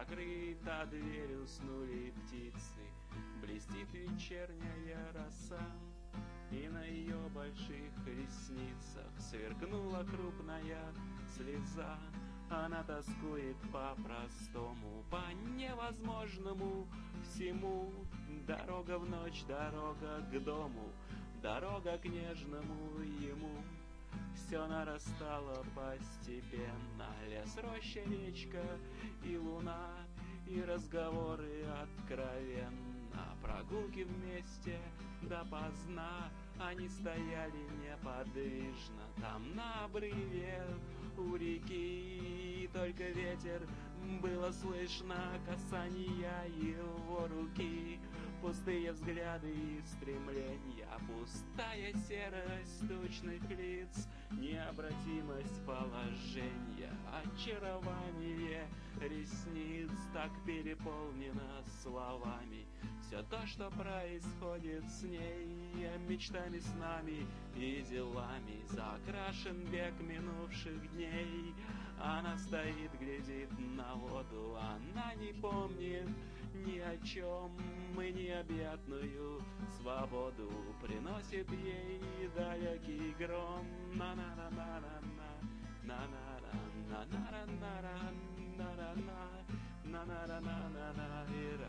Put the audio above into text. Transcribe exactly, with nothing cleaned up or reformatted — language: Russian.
Закрыта дверь, уснули птицы, блестит вечерняя роса, и на ее больших ресницах сверкнула крупная слеза. Она тоскует по-простому, по невозможному всему. Дорога в ночь, дорога к дому, дорога к нежному ему. Все нарастало постепенно, лес, роща, речка и луна, и разговоры откровенно, прогулки вместе допоздна. Они стояли неподвижно там на обрыве у реки, и только ветер было слышно касания его руки. Пустые взгляды и стремления, пустая серость тучных лиц, необратимость положения, очарование ресниц так переполнено словами. Все то, что происходит с ней, мечтами, снами и делами, закрашен век минувших дней. Она стоит, глядит на воду, она не помнит ни о чем, и необъятную свободу приносит ей далекий гром. на на на на на на на на на на на на на на на на на на на